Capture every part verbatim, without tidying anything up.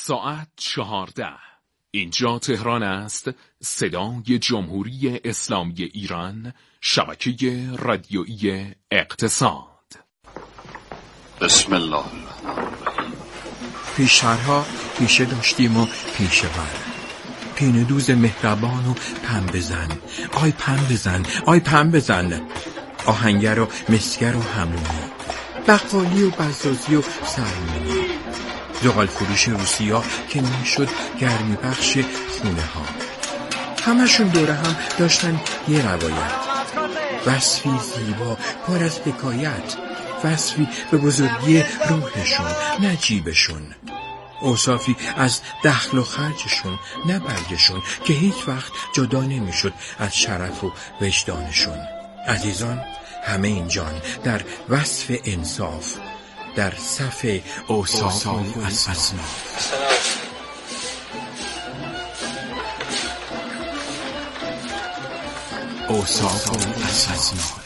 ساعت چهارده. اینجا تهران است، صدای جمهوری اسلامی ایران، شبکه رادیویی اقتصاد. بسم الله الرحمن الرحیم. پیشترها پیشه داشتیم و پیشه بر، پینه دوز مهربان و پم بزن، آی پم بزن، آی پم بزن، آهنگر و مسگر و همونی، بقالی و بزازی و سرمونی، زغال فروش روسیا که نشد گرمی بخش خونه ها. همشون دوره هم داشتن یه روایت، وصفی زیبا پر از حکایت، وصفی به بزرگی روحشون نه جیبشون، اوصافی از دخل و خرجشون نه برگشون که هیچ وقت جدا نمیشد از شرف و وجدانشون. عزیزان، همه اینجان در وصف انصاف، در صف اوصاف و اصناف. اوصاف و اصناف.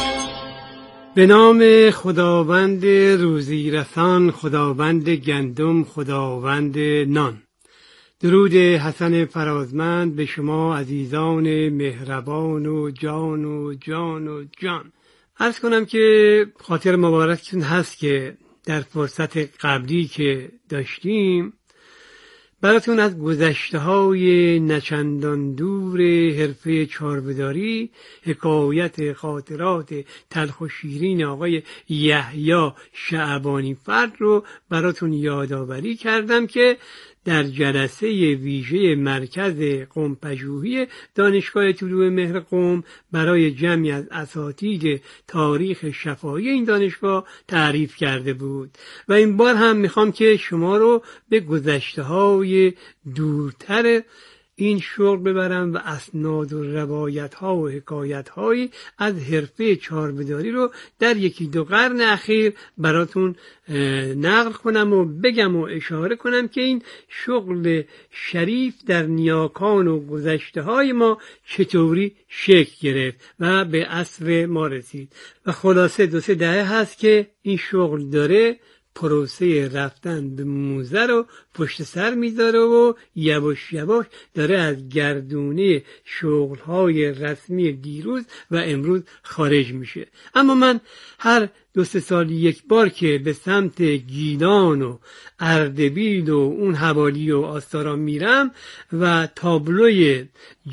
به نام خداوند روزی رسان، خداوند گندم، خداوند نان. درود حسن فرازمند به شما عزیزان مهربان و جان و جان و جان. عرض کنم که خاطر مبارکتون هست که در فرصت قبلی که داشتیم براتون از گذشته‌های نچندان دور حرفه چاربداری، حکایت خاطرات تلخ و شیرین آقای یحیی شعبانی فرد رو براتون یادآوری کردم که در جلسه ویژه مرکز قم پژوهی دانشگاه طلوع مهر قم برای جمعی از اساتید تاریخ شفاهی این دانشگاه تعریف کرده بود و این بار هم میخوام که شما رو به گذشته‌های دورتر این شغل ببرم و اسناد و روایت ها و حکایت های از حرفه چاربداری رو در یکی دو قرن اخیر براتون نقل کنم و بگم و اشاره کنم که این شغل شریف در نیاکان و گذشته های ما چطوری شکل گرفت و به عصر ما رسید. و خلاصه دو سه دهه هست که این شغل داره پروسه رفتن به موزه رو پشت سر میذاره و یواش یواش داره از گردونه شغلهای رسمی دیروز و امروز خارج میشه. اما من هر دو سه سال یک بار که به سمت گیلان و اردبیل و اون حوالی و آستارا میرم و تابلوی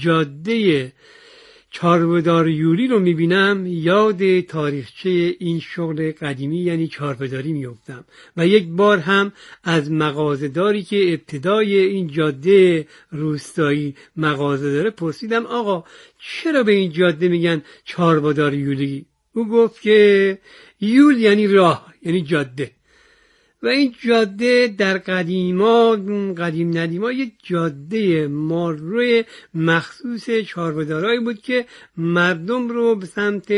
جاده چاربدار یولی رو میبینم، یاد تاریخچه این شغل قدیمی یعنی چاربداری میافتم و یک بار هم از مغازه‌داری که ابتدای این جاده روستایی مغازه داره پرسیدم آقا چرا به این جاده میگن چاربدار یولی؟ او گفت که یول یعنی راه، یعنی جاده، و این جاده در قدیما قدیم ندیما یک جاده ماروی مخصوص چاربدارایی بود که مردم رو به سمت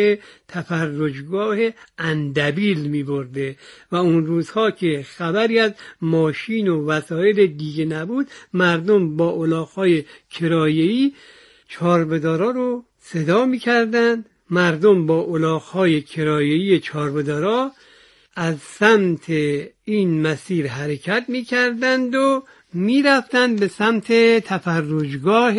تفرجگاه اندبیل می برده و اون روزها که خبری از ماشین و وسایل دیگه نبود، مردم با الاغ‌های کرایه‌ای چاربدارا رو صدا می کردن. مردم با الاغ‌های کرایه‌ای چاربدارا از سمت این مسیر حرکت می کردند و می رفتند به سمت تفرجگاه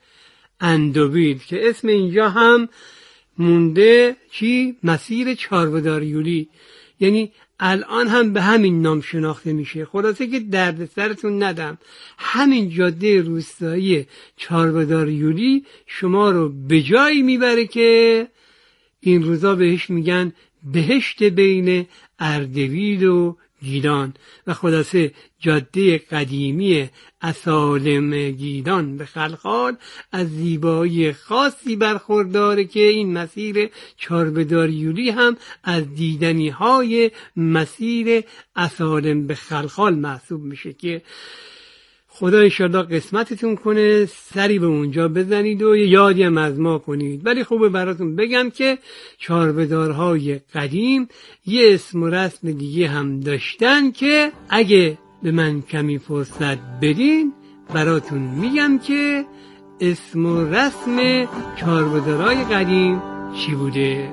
اندبیل که اسم اینجا هم مونده، چی؟ مسیر چاربدار یولی، یعنی الان هم به همین نام شناخته میشه. خلاصه که درد سرتون ندم، همین جاده روستایی چاربدار یولی شما رو به جایی میبره که این روزا بهش میگن بهشت بین اردبیل و گیلان. و خلاصه جاده قدیمی اصالم گیلان به خلخال از زیبایی خاصی برخورداره که این مسیر چاربدار یولی هم از دیدنی های مسیر اصالم به خلخال محسوب میشه که خدا انشالله قسمتتون کنه سری به اونجا بزنید و یادی هم از ما کنید. ولی خوبه براتون بگم که چاربدارهای قدیم یه اسم و رسم دیگه هم داشتن که اگه به من کمی فرصت بدین براتون میگم که اسم و رسم چاربدارهای قدیم چی بوده.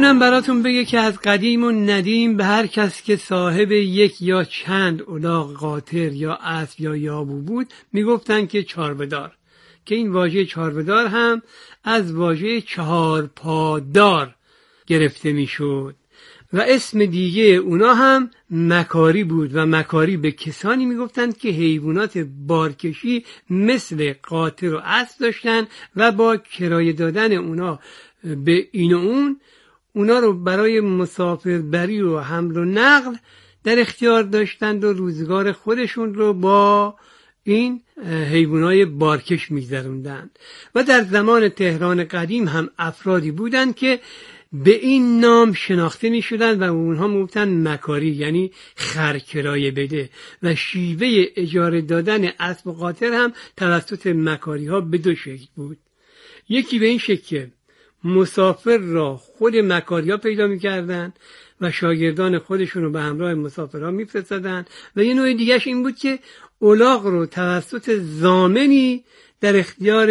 میتونم براتون بگه که از قدیم و ندیم به هر کس که صاحب یک یا چند الاغ قاطر یا اسب یا یابو بود میگفتن که چاربدار، که این واژه چاربدار هم از واژه چهار پادار گرفته میشد و اسم دیگه اونا هم مکاری بود و مکاری به کسانی میگفتند که حیوانات بارکشی مثل قاطر و اسب داشتن و با کرایه دادن اونا به این و اون اونا رو برای مسافربری و حمل و نقل در اختیار داشتند و روزگار خودشون رو با این حیوانای بارکش می‌گذروندند. و در زمان تهران قدیم هم افرادی بودند که به این نام شناخته می شدن و اونها میگفتن مکاری، یعنی خرکرایه بده، و شیوه اجاره دادن اسب و قاطر هم توسط مکاری ها به دو شکل بود. یکی به این شکل که مسافر را خود مکاری ها پیدا می کردن و شاگردان خودشون رو به همراه مسافرها می فرستادن، و یه نوع دیگهش این بود که الاغ رو توسط ضامنی در اختیار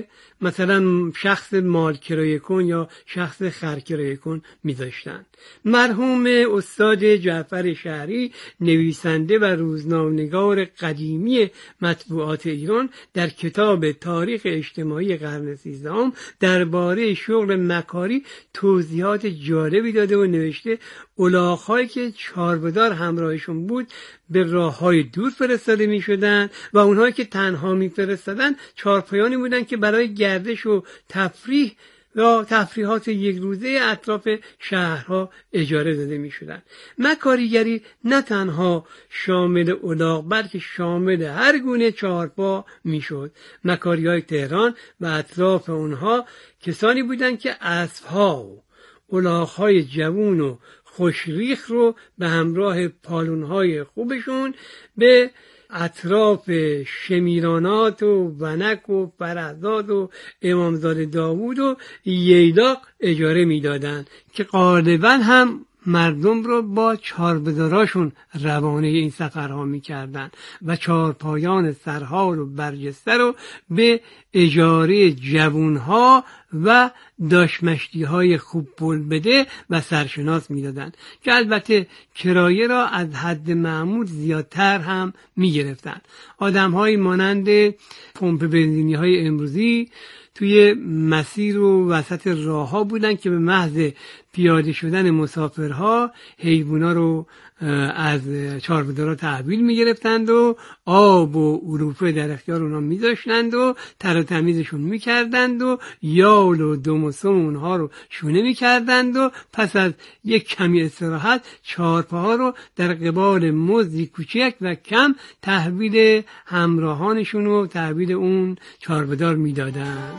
مثلا شخص مال کرایه کن یا شخص خر کرایه کن می‌ذاشتن. مرحوم استاد جعفر شهری، نویسنده و روزنامه‌نگار قدیمی مطبوعات ایران، در کتاب تاریخ اجتماعی قرن سیزدهم درباره شغل مکاری توضیحات جالبی داده و نوشته الاغ‌هایی که چاربدار همراهشون بود به راه‌های دور فرستاده می‌شدند و اونهایی که تنها می‌فرستادن چارپایانی بودند که برای گردش و تفریح و تفریحات یک روزه اطراف شهرها اجاره داده می شدن. مکاریگری نه تنها شامل الاغ بلکه شامل هر گونه چهارپا می شد. مکاری های تهران و اطراف اونها کسانی بودند که اسبها و الاغ های جوون و خوشریخ رو به همراه پالون های خوبشون به اطراف شمیرانات و ونک و فرزاد و امامزاده داوود و ییلاق اجاره میدادند که غالبا هم مردم رو با چاربداراشون روانه این سفرها میکردن و چارپایان سرحال و برجسته رو به اجاره جوونها و داشمشتی های خوب پول بده و سرشناس میدادن که البته کرایه را از حد معمول زیادتر هم میگرفتن. آدم های مانند پمپ بنزینی های امروزی توی مسیر و وسط راه ها بودن که به محض پیاده شدن مسافرها حیوونا رو از چاربدارا تحویل می گرفتند و آب و علوفه در اختیار اونا می داشتند و تر و تمیزشون می کردند و یال و دم و سم اونها رو شونه می کردند و پس از یک کمی استراحت چارپاها رو در قبال مزدی کوچک و کم تحویل همراهانشون و تحویل اون چاربدار می دادند.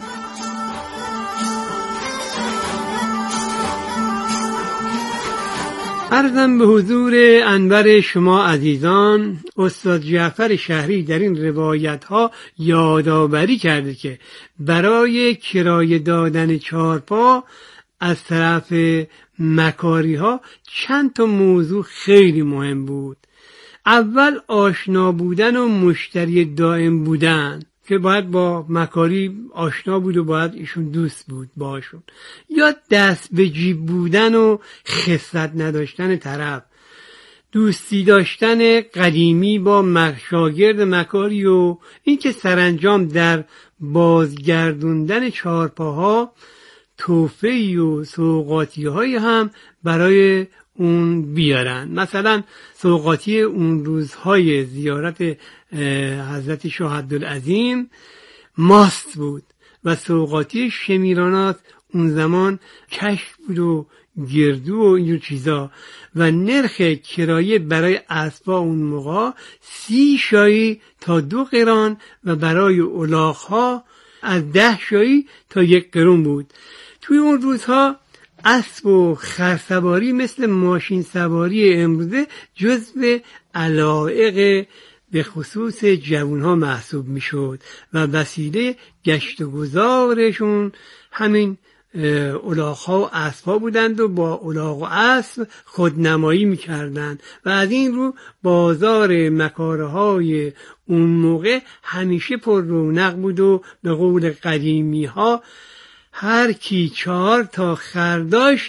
عرضم به حضور انور شما عزیزان، استاد جعفر شهری در این روایت ها یادآوری کرده که برای کرایه دادن چارپا از طرف مکاری ها چند تا موضوع خیلی مهم بود. اول آشنا بودن و مشتری دائم بودن که باید با مکاری آشنا بود و باید ایشون دوست بود باشون، یا دست به جیب بودن و خست نداشتن طرف، دوستی داشتن قدیمی با شاگرد مکاری و اینکه سرانجام در بازگردوندن چارپاها تحفه‌ای و سوغاطی‌هایی هم برای اون بیارن. مثلا سوغاطی اون روزهای زیارت حضرت شاه عبدالعظیم ماست بود و سوغاطی شمیرانات اون زمان کشک بود و گردو و اینجور چیزا، و نرخ کرایه برای اسبا اون موقع سی شایی تا دو قران و برای الاغ‌ها از ده شایی تا یک قرون بود. توی اون روزها اسب و خرسواری مثل ماشین سواری امروزه جزو علایق به خصوص جوانها محسوب می شد و وسیله گشت و گذارشون همین الاغ‌ها و اسب‌ها بودند و با الاغ و اسب خودنمایی می کردند و از این رو بازار مکارهای اون موقع همیشه پر رونق بود و به قول قدیمی ها هر کی چهار تا خر داشت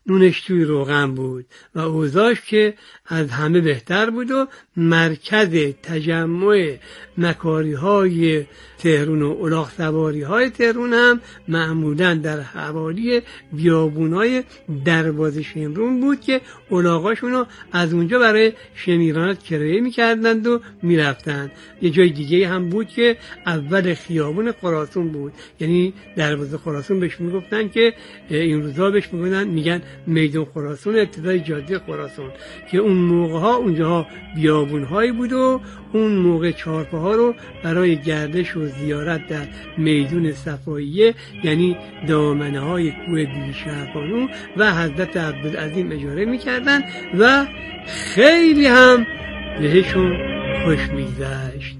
نونش توی روغن بود و اوضاعش که از همه بهتر بود و مرکز تجمع مکاری های تهرون و الاغ سواری های تهرون هم معمولا در حوالی بیابون های دروازه شمرون بود که الاغاشونو از اونجا برای شمیرانت کرایه میکردند و میرفتند. یه جای دیگه هم بود که اول خیابون خراسان بود، یعنی دروازه خراسان بهش میگفتن که این روزا بهش میگفتن میگن میدان خراسان، ابتدای جاده خراسان، که اون موقع ها اونجاها بیابون هایی بود و اون موقع چهارپا ها رو برای گردش و زیارت در میدون صفاییه یعنی دامنه های کوه بی شهربانو و حضرت عبدالعظیم اجاره میکردن و خیلی هم بهشون خوش میگذشت.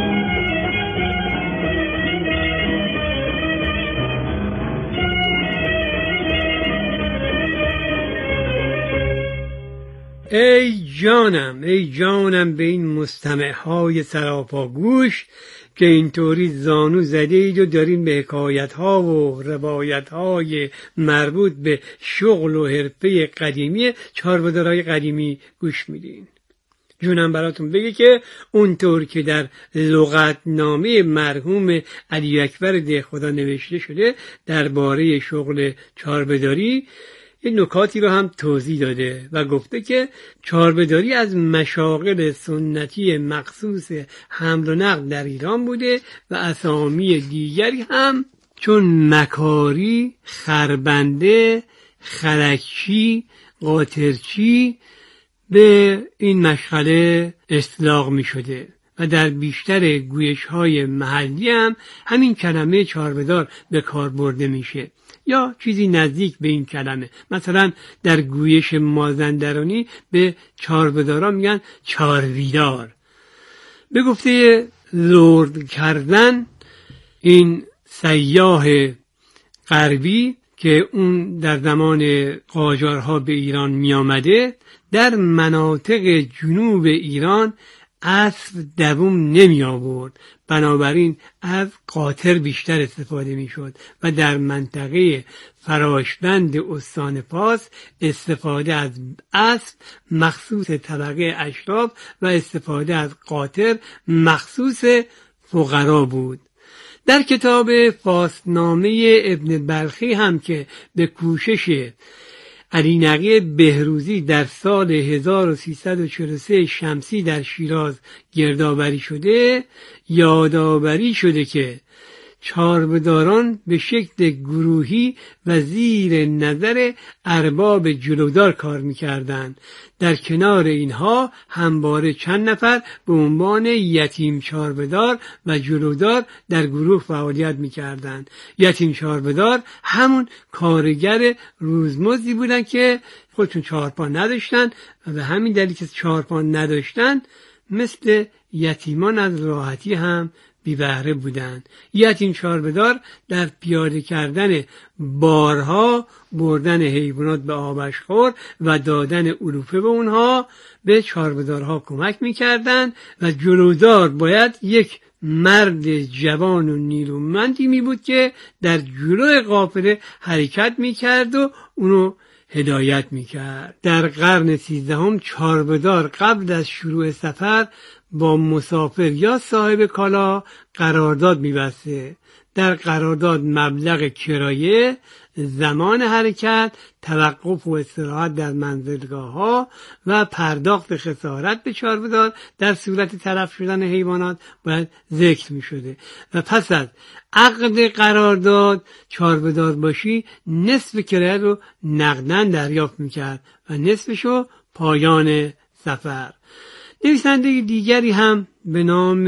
ای جانم ای جانم به این مستمعهای سراپا گوش که اینطوری زانو زدید و دارین به حکایت ها و روایت های مربوط به شغل و حرفه قدیمی چارپادرهای قدیمی گوش میدین. جونم براتون بگه که اونطور که در لغتنامه مرحوم علی اکبر دهخدا نوشته شده درباره شغل چارپادری این نکاتی رو هم توضیح داده و گفته که چارپادری از مشاغل سنتی مخصوص حمل و نقل در ایران بوده و اسامی دیگری هم چون مکاری، خربنده، خرکچی، قاطرچی به این مشغله اطلاق می شده و در بیشتر گویش های محلی هم همین کلمه چارپادر به کار برده میشه یا چیزی نزدیک به این کلمه. مثلا در گویش مازندرانی به چارپادرها میگن چارویدار. به گفته لرد کردن این سیاح غربی که اون در زمان قاجارها به ایران می آمده، در مناطق جنوب ایران اسب دوم نمی آورد، بنابراین از قاطر بیشتر استفاده می شد و در منطقه فراشبند استان فارس استفاده از اسب مخصوص طبقه اشراف و استفاده از قاطر مخصوص فقرا بود. در کتاب فارسنامه ابن بلخی هم که به کوشش علی نقی بهروزی در سال هزار و سیصد و چهل و سه شمسی در شیراز گردآوری شده، یادآوری شده که چارپادران به شکل گروهی و زیر نظر ارباب جلودار کار می‌کردند. در کنار اینها همواره چند نفر به عنوان یتیم چارپادر و جلودار در گروه فعالیت می‌کردند. یتیم چارپادر همون کارگر روزمزدی بودن که خودشون چهارپا نداشتن و به همین دلیل که چهارپا نداشتن مثل یتیمان از راحتی هم بی بهره بودند. یتیم چارپادر در پیاده کردن بارها، بردن حیوانات به آبشخور و دادن علوفه به اونها به چارپادرها کمک میکردند و جلودار باید یک مرد جوان و نیرومندی می بود که در جلوی قافله حرکت میکرد و اونو هدایت میکرد. در قرن سیزدهم چارپادر قبل از شروع سفر با مسافر یا صاحب کالا قرارداد می‌بسته. در قرارداد مبلغ کرایه، زمان حرکت، توقف و استراحت در منزلگاه‌ها و پرداخت خسارت به چارپادر در صورت تلف شدن حیوانات باید ذکر می‌شده و پس از عقد قرارداد چارپادر باشی نصف کرایه رو نقداً دریافت می‌کرد و نصفشو پایان سفر. نویسنده دیگری هم به نام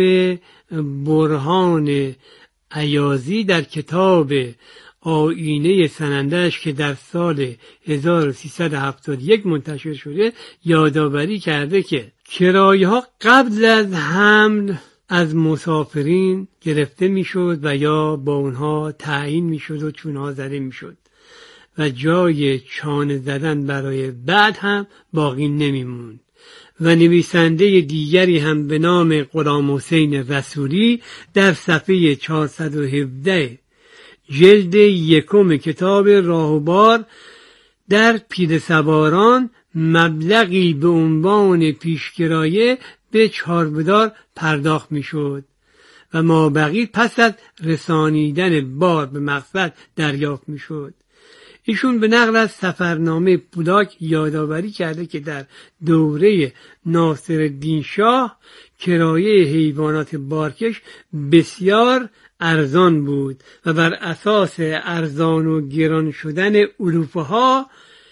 برهان ایازی در کتاب آیینه سننده‌اش که در سال هزار و سیصد و هفتاد و یک منتشر شده یادآوری کرده که کرایه‌ها قبل از حمل از مسافرین گرفته میشد و یا با اونها تعیین میشد و چونها زده میشد و جای چانه زدن برای بعد هم باقی نمیموند. و نویسنده دیگری هم به نام غلام حسین رسولی در صفحه چهارصد و هفده جلد یکم کتاب راهوبار در پیاده سواران مبلغی به عنوان پیشکرایه به چاربدار پرداخت میشد و مابقی پس از رسانیدن بار به مقصد دریافت میشد. ایشون به نقل از سفرنامه پولاک یادآوری کرده که در دوره ناصرالدین شاه کرایه حیوانات بارکش بسیار ارزان بود و بر اساس ارزان و گران شدن علوفه ها،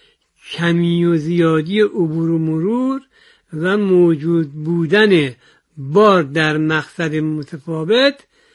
کمی و زیادی عبور و مرور و موجود بودن بار در مقصد متفاوت،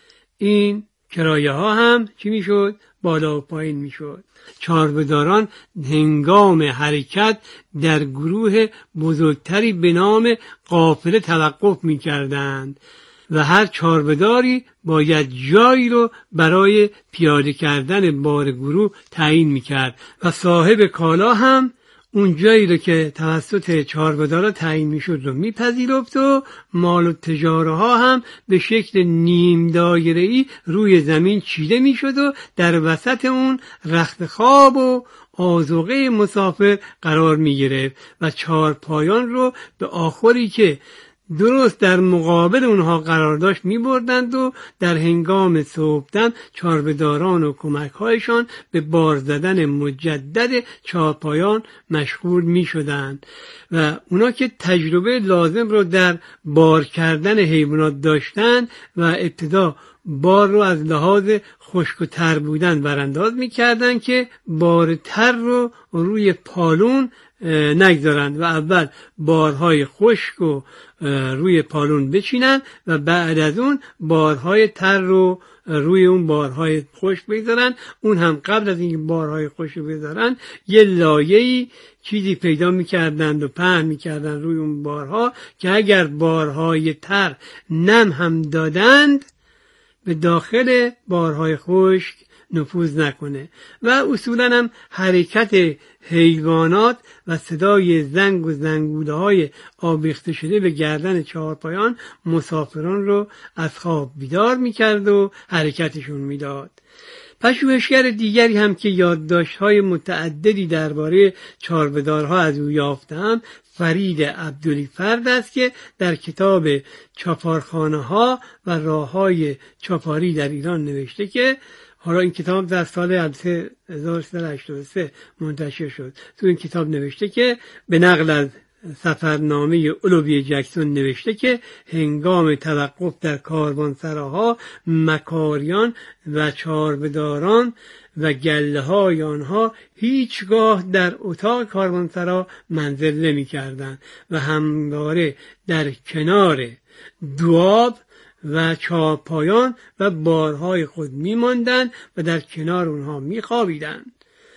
این کرایه ها هم چی می شد؟ بالا و پایین می شد. چاربداران هنگام حرکت در گروه بزرگتری به نام قافله توقف می کردند و هر چاربداری باید جایی رو برای پیاده کردن بار گروه تعیین می کرد و صاحب کالا هم اون جایی رو که توسط چاربدارا تعیین میشد رو میپذیرفت و مال و تجاره ها هم به شکل نیم دایره‌ای روی زمین چیده میشد و در وسط اون رخت خواب و آذوقه مسافر قرار میگرفت و چارپایان رو به آخری که درست در مقابل اونها قرار داشت می بردند و در هنگام صبحدم چاربداران و کمکهایشان به بار زدن مجدد چارپایان مشغول می شدند و اونا که تجربه لازم رو در بار کردن حیوانات داشتند و ابتدا بار رو از لحاظ خشک و تر بودن برانداز می کردن که بار تر رو روی پالون نگذارند و اول بارهای خشک و روی پالون بچینن و بعد از اون بارهای تر رو روی اون بارهای خشک بگذارن. اون هم قبل از اینکه بارهای خشک رو بذارن یه لایه‌ای چیزی پیدا میکردند و پهن میکردند روی اون بارها که اگر بارهای تر نم هم دادند به داخل بارهای خشک نفوذ نکنه و اصولا هم حرکت حیوانات و صدای زنگ و زنگوله های آویخته شده به گردن چهارپایان مسافران رو از خواب بیدار میکرد و حرکتشون میداد. پژوهشگر دیگری هم که یادداشت‌های متعددی درباره چاربدارها از او یافته‌ام فرید عبدلیفرد است که در کتاب چاپارخانه‌ها و راه‌های چاپاری در ایران نوشته که حالا این کتاب در سال هزار و سیصد و هشتاد و سه منتشر شد. تو این کتاب نوشته که به نقل از سفرنامه اولوی جکسون نوشته که هنگام توقف در کاروانسراها مکاریان و چاربداران و گله های آنها هیچگاه در اتاق کاروانسرا منزل نمی کردند و همواره در کنار دواب و چارپایان و بارهای خود می ماندند و در کنار اونها می خوابیدند.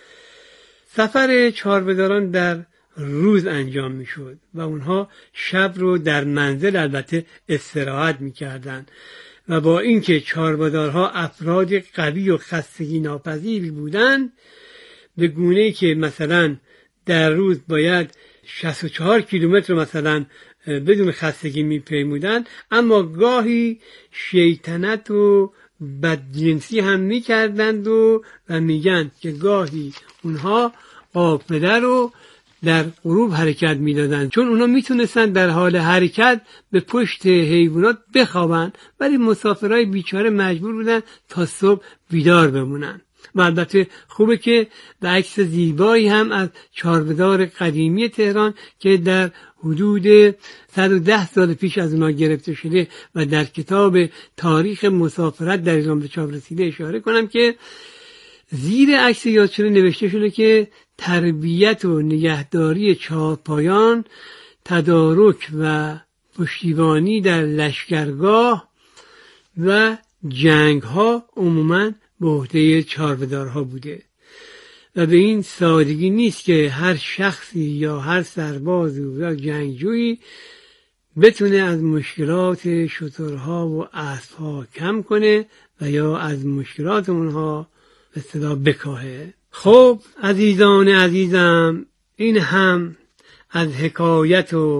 سفر چاربداران در روز انجام می شد و اونها شب رو در منزل البته استراحت می کردند و با اینکه چاربدارها افراد قوی و خستگی ناپذیری بودند، به گونه‌ای که مثلا در روز باید شصت و چهار کیلومتر مثلا بدون خستگی میپیمودند، اما گاهی شیطنت و بدجنسی هم میکردند و, و میگن که گاهی اونها قافله رو در غروب حرکت میدادند چون اونا میتونستند در حال حرکت به پشت حیوانات بخوابند، ولی مسافرای بیچاره مجبور بودن تا صبح بیدار بمونن. و البته خوبه که به عکس زیبایی هم از چاربدار قدیمی تهران که در حدود صد و ده سال پیش از اونا گرفته شده و در کتاب تاریخ مسافرت در ایران به چاپ رسیده اشاره کنم که زیر عکس یاد شده نوشته شده که تربیت و نگهداری چهارپایان، تدارک و پشتیبانی در لشکرگاه و جنگ ها عموماً به عهده چاربدارها بوده و به این سادگی نیست که هر شخصی یا هر سرباز یا جنگجویی بتونه از مشکلات شترها و اسبها کم کنه و یا از مشکلات اونها به اصطلاح بکاهه. خب عزیزان عزیزم، این هم از حکایت و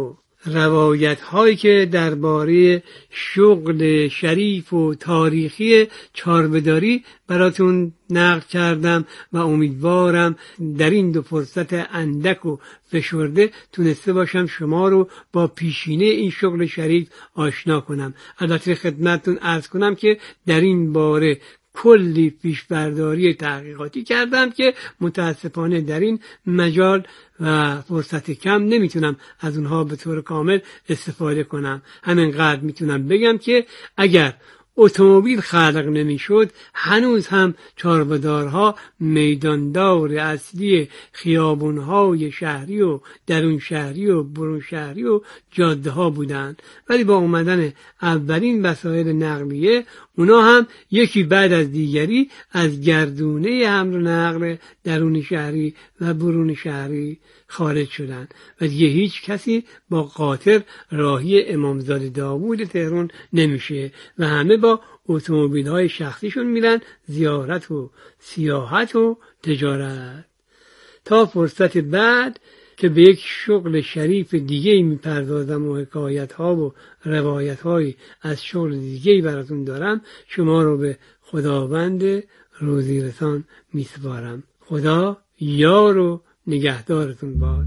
روایت هایی که درباره شغل شریف و تاریخی چاربداری براتون نقل کردم و امیدوارم در این دو فرصت اندک و فشرده تونسته باشم شما رو با پیشینه این شغل شریف آشنا کنم. البته خدمتتون عرض کنم که در این باره کلی پیشبرداری تحقیقاتی کردم که متاسفانه در این مجال و فرصت کم نمیتونم از اونها به طور کامل استفاده کنم. همینقدر میتونم بگم که اگر اتومبیل خلق نمیشد هنوز هم چاربدارها میداندار اصلی خیابونهای شهری و درون شهری و برون شهری و جاده ها بودند، ولی با اومدن اولین وسایل نقلیه اونا هم یکی بعد از دیگری از گردونه حمل و نقل درون شهری و برون شهری خارج شدند و دیگه هیچ کسی با قاطر راهی امامزاده داوود تهران نمیشه و همه با اتومبیل های شخصیشون میرن زیارت و سیاحت و تجارت. تا فرصت بعد که به یک شغل شریف دیگه میپردازم و حکایت ها و روایت های از شغل دیگه براتون دارم، شما رو به خداوند روزی رسان میسپارم. خدا یار و نگهدارتون باد.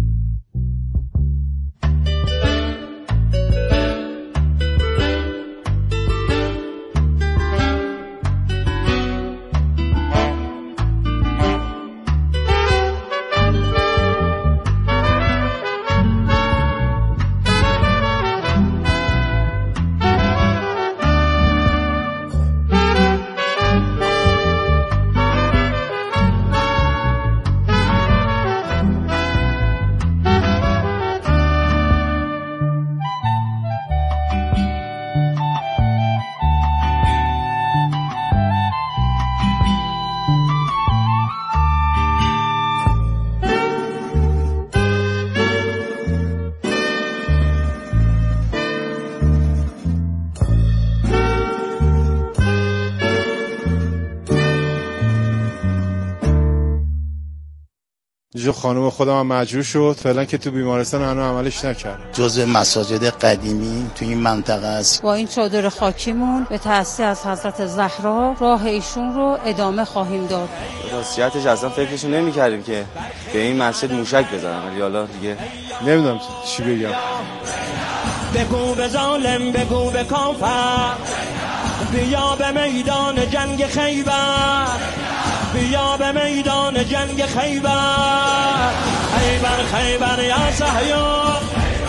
جو خانم خودم هم مجبور شد فعلا که تو بیمارستان هنوز عملش نکردم. جزء مساجد قدیمی تو این منطقه است. با این چادر خاکیمون به تأسیس از حضرت زهرا راه ایشون رو ادامه خواهیم داد. راستیتش اصلا فکرشو نمی‌کردیم که به این مسجد موشک بزنم، ولی حالا دیگه نمیدونم چی بگم. بگو به ظالم، بگو به کافر، بیا به میدان جنگ خیبر، بیا به میدان جنگ خیبر، خیبر خیبر یا صهیون،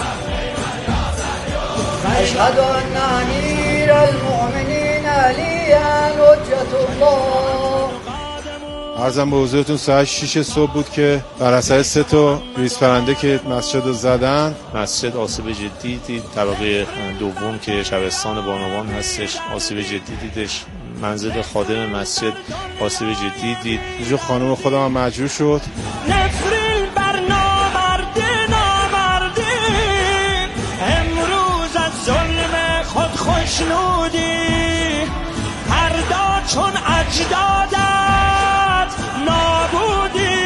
اشهد ان امیر المؤمنین علی حجت الله. عرضم به حضورتون ساعت شیش صبح بود که بر اثر سه تا ریز پرنده که مسجد رو زدن، مسجد آسیب جدی دید. طبقه دوم که شبستان بانوان هستش آسیب جدی دیدش. منزل خادم مسجد آسیب جدی دید. جو خانم خودم هم مجبور شد نفرین بر نامرده نامرده، امروز از ظلم خود خوشنودی، فردا چون اجدادت نابودی.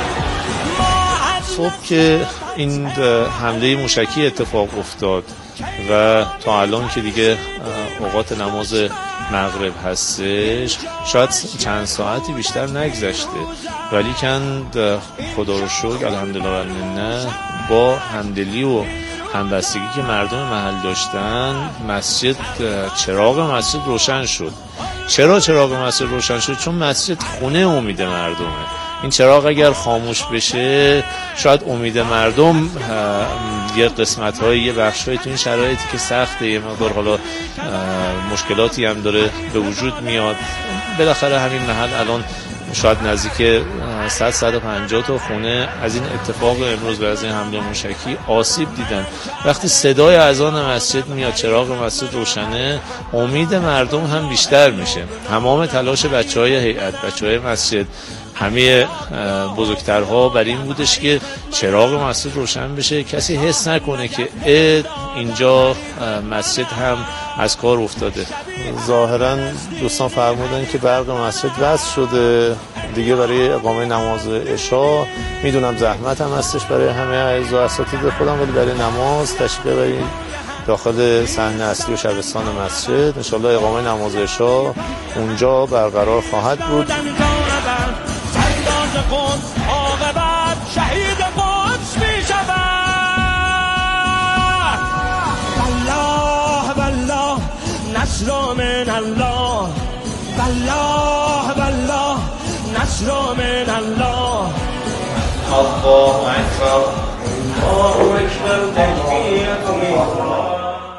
صبح که این حمله موشکی اتفاق افتاد و تا الان که دیگه اوقات نماز مغرب هستش، شاید چند ساعتی بیشتر نگذشته، ولی کن خدا رو شکر الحمدلله و المنه با همدلی و همبستگی که مردم محل داشتن، مسجد چراغ مسجد روشن شد. چرا چراغ مسجد روشن شد؟ چون مسجد خونه امید مردمه. این چراغ اگر خاموش بشه شاید امید مردم یه قسمت های یه بخش های تو این شرایطی که سخته، یه مقدار حالا مشکلاتی هم داره به وجود میاد. بالاخره همین محل الان شاید نزدیک صد صد و پنجاه تا خونه از این اتفاق امروز و از این حمله موشکی آسیب دیدن. وقتی صدای اذان مسجد میاد، چراغ مسجد روشنه، امید مردم هم بیشتر میشه. تمام تلاش بچهای هیئت، بچهای مسجد، همه بزرگترها بر این بودش که چراغ مسجد روشن بشه، کسی حس نکنه که اینجا مسجد هم از کار افتاده. ظاهرا دوستان فرمودن که برق مسجد وصل شده، دیگه برای اقامه نماز عشا میدونم زحمت هم هستش برای همه اعضا و اساتید خودم، ولی برای نماز تشریف ببرید داخل صحنه اصلی و شبستان مسجد. انشالله اقامه نماز عشا اونجا برقرار خواهد بود. شهید قدس می شود. والله والله نصر من الله، والله والله نصر من الله. الله اکبر الله اکبر تکبیرة الله.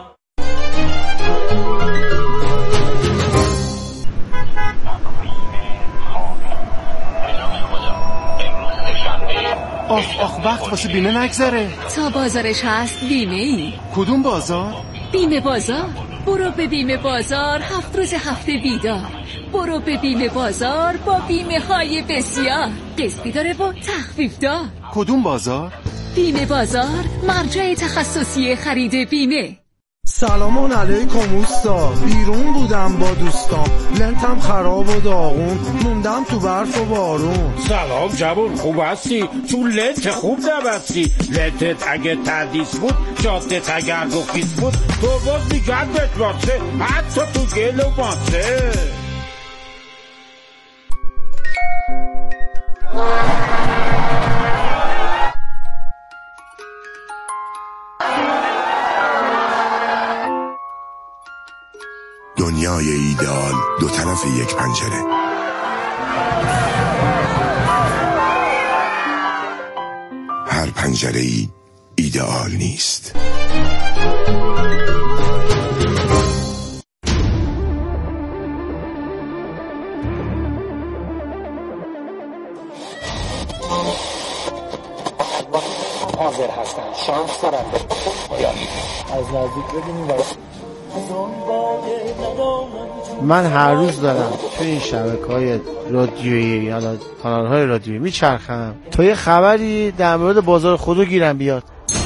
آخ آخ وقت واسه بیمه نگذره. تا بازارش هست بیمه ای. کدوم بازار؟ بیمه بازار. برو به بیمه بازار، هفت روز هفته بیدار. برو به بیمه بازار با بیمه های بسیار، قسطی داره و تخفیف دار. کدوم بازار؟ بیمه بازار، مرجع تخصصی خرید بیمه. سلام علیکم اوستا، بیرون بودم با دوستام، لنتم خراب و داغون، موندم تو برف و بارون. سلام جوون، خوب هستی؟ تو لنت خوب نبستی. لنتت اگه تردیس بود، جادت اگر رخیص بود، تو باز میگن بتوانسه، حتی تو گل و ماسه. دنیای ایدئال دو طرف یک پنجره. هر پنجره ای ایدئال نیست. حاضر هستن، شانس دارن از نزدیک ببینیم. من هر روز دارم توی این شبکه‌های رادیویی یا کانال‌های رادیویی میچرخم تا یه خبری در مورد بازار خودرو گیرم بیاد.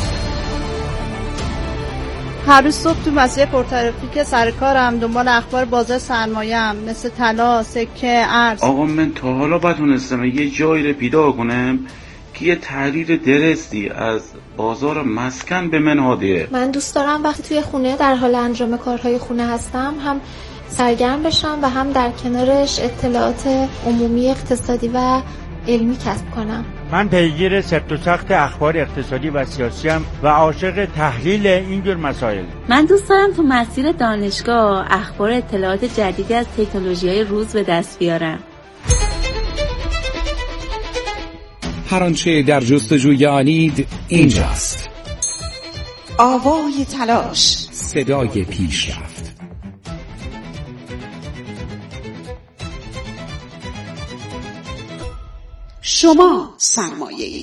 هر روز صبح تو مسیر پرترافیک سر کارم دنبال اخبار بازار سرمایه‌ام، مثل طلا، سکه، ارز. آقا من تا حالا بتونستم یه جایی رو پیدا کنم که یه تحلیل درستی از بازار مسکن به من هادیه. من دوست دارم وقتی توی خونه در حال انجام کارهای خونه هستم هم سرگرم بشم و هم در کنارش اطلاعات عمومی اقتصادی و علمی کسب کنم. من پیگیر سفت و سخت اخبار اقتصادی و سیاسی ام و عاشق تحلیل اینجور مسائل. من دوست دارم تو مسیر دانشگاه اخبار اطلاعات جدیدی از تکنولوژی‌های روز به دست بیارم. هر آنچه در جستجوی آنید اینجاست. آوای تلاش، صدای پیشرفت. شما سرمایه‌ای.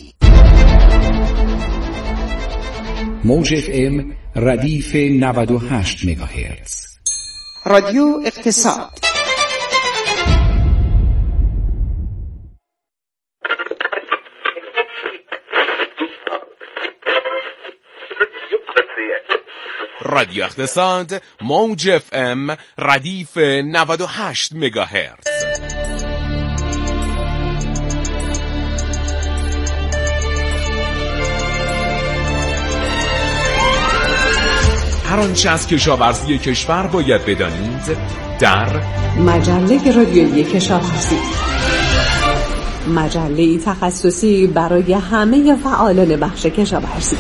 موج اف ام ردیف نود و هشت مگاهرتز. رادیو اقتصاد. رادیو اقتصاد، موج اف ام ردیف نود و هشت مگاهرتز. هر آنچه از کشاورزی کشور باید بدانید در مجله رادیویی کشاورزی، مجله تخصصی برای همه فعالان بخش کشاورزی.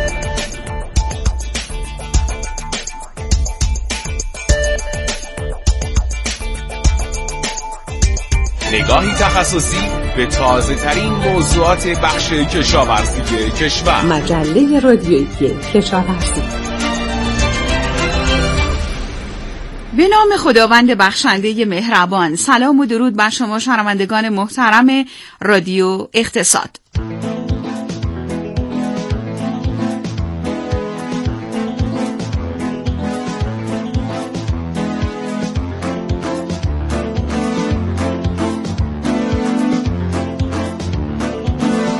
نگاهی تخصصی به تازه ترین موضوعات بخش کشاورزی کشور. مجله رادیویی کشاورزی. به نام خداوند بخشنده مهربان. سلام و درود بر شما شنوندگان محترم رادیو اقتصاد.